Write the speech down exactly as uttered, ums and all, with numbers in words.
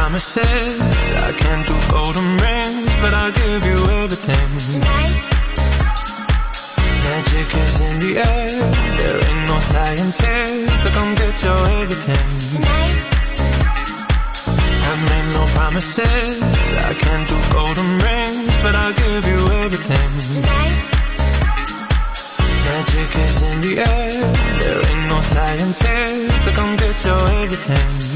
promises. I can't do golden rings, but I'll give you everything. Tonight. Magic is in the air. There ain't no science here, so come get your everything. Tonight. I've made no promises. I can't do golden rings, but I'll give you everything. Tonight. Magic is in the air. There ain't no science here, so come get your everything.